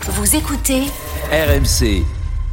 Vous écoutez RMC.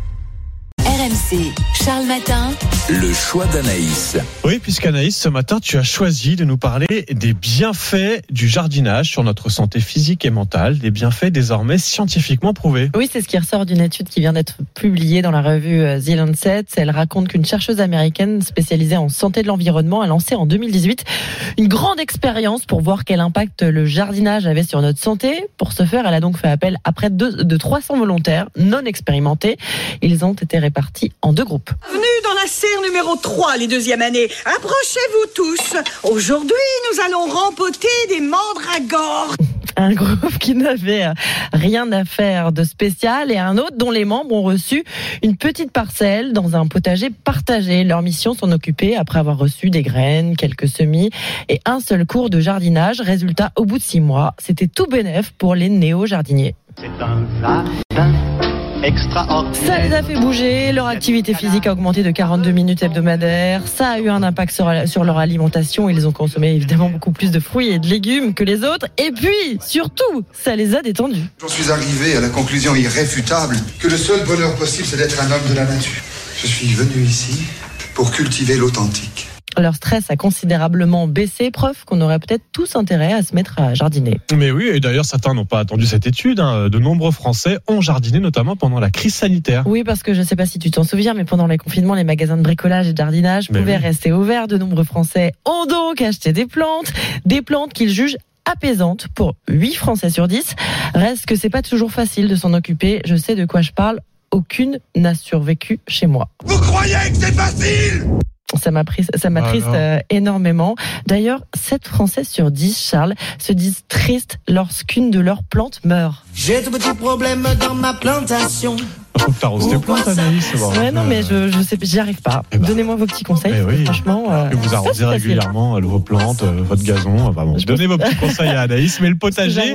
RMC, Charles Matin. Le choix d'Anaïs. Oui, puisqu'Anaïs, ce matin, tu as choisi de nous parler des bienfaits du jardinage sur notre santé physique et mentale, des bienfaits désormais scientifiquement prouvés. Oui, c'est ce qui ressort d'une étude qui vient d'être publiée dans la revue The Lancet. Elle raconte qu'une chercheuse américaine spécialisée en santé de l'environnement a lancé en 2018 une grande expérience pour voir quel impact le jardinage avait sur notre santé. Pour ce faire, elle a donc fait appel à près de 300 volontaires non expérimentés. Ils ont été répartis en deux groupes. Bienvenue dans la serre numéro 3, les deuxièmes années. Approchez-vous tous. Aujourd'hui, nous allons rempoter des mandragores. Un groupe qui n'avait rien à faire de spécial et un autre dont les membres ont reçu une petite parcelle dans un potager partagé. Leur mission, s'en occuper après avoir reçu des graines, quelques semis et un seul cours de jardinage. Résultat, au bout de 6 mois, c'était tout bénef pour les néo-jardiniers. C'est un jardin extraordinaire. Ça les a fait bouger, leur activité physique a augmenté de 42 minutes hebdomadaires, ça a eu un impact sur leur alimentation, ils ont consommé évidemment beaucoup plus de fruits et de légumes que les autres, et puis, surtout, ça les a détendus. J'en suis arrivé à la conclusion irréfutable que le seul bonheur possible, c'est d'être un homme de la nature. Je suis venu ici pour cultiver l'authentique. Leur stress a considérablement baissé, preuve qu'on aurait peut-être tous intérêt à se mettre à jardiner. Mais oui, et d'ailleurs certains n'ont pas attendu cette étude. De nombreux Français ont jardiné, notamment pendant la crise sanitaire. Oui, parce que je ne sais pas si tu t'en souviens, mais pendant les confinements, les magasins de bricolage et de jardinage pouvaient rester ouverts. De nombreux Français ont donc acheté des plantes qu'ils jugent apaisantes pour 8 Français sur 10. Reste que c'est pas toujours facile de s'en occuper. Je sais de quoi je parle. Aucune n'a survécu chez moi. Vous croyez que c'est facile ? Ça m'attriste énormément. D'ailleurs, 7 Français sur 10, Charles, se disent tristes lorsqu'une de leurs plantes meurt. J'ai de petits problèmes dans ma plantation. Faut que t'arroses tes plantes, Anaïs. Ouais, non, mais je sais, j'y arrive pas. Donnez-moi vos petits conseils. Oui. Franchement, que vous arrosez régulièrement vos plantes, votre gazon. Donnez vos petits conseils à Anaïs. Mais le potager,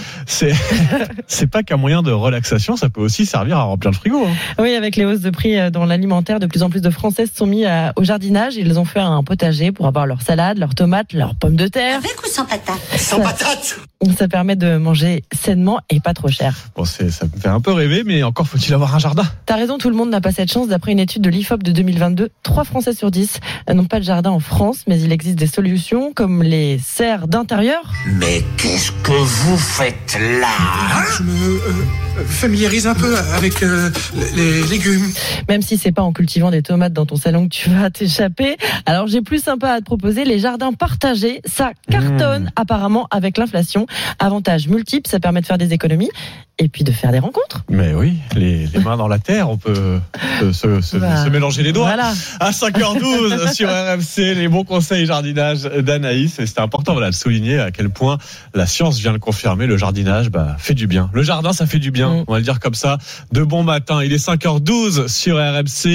c'est pas qu'un moyen de relaxation, ça peut aussi servir à remplir le frigo. Oui, avec les hausses de prix dans l'alimentaire, de plus en plus de Français se sont mis au jardinage. Ils ont fait un potager pour avoir leurs salades, leurs tomates, leurs pommes de terre. Avec ou sans patate ? Sans patate ! Ça permet de manger sainement et pas trop cher. Bon, ça me fait un peu rêver, mais encore faut-il avoir un jardin. T'as raison, tout le monde n'a pas cette chance. D'après une étude de l'IFOP de 2022, 3 Français sur 10 n'ont pas de jardin en France, mais il existe des solutions comme les serres d'intérieur. Mais qu'est-ce que vous faites là ? Je me familiarise un peu avec les légumes. Même si c'est pas en cultivant des tomates dans ton salon que tu vas t'échapper. Alors j'ai plus sympa à te proposer, les jardins partagés. Ça cartonne apparemment avec l'inflation. Avantages multiples, ça permet de faire des économies et puis de faire des rencontres. Mais oui, les mains dans la terre, on peut se mélanger les doigts. Voilà. À 5h12 sur RMC, les bons conseils jardinage d'Anaïs. Et c'était important de souligner à quel point la science vient le confirmer. Le jardinage fait du bien. Le jardin, ça fait du bien. On va le dire comme ça. De bon matin. Il est 5h12 sur RMC.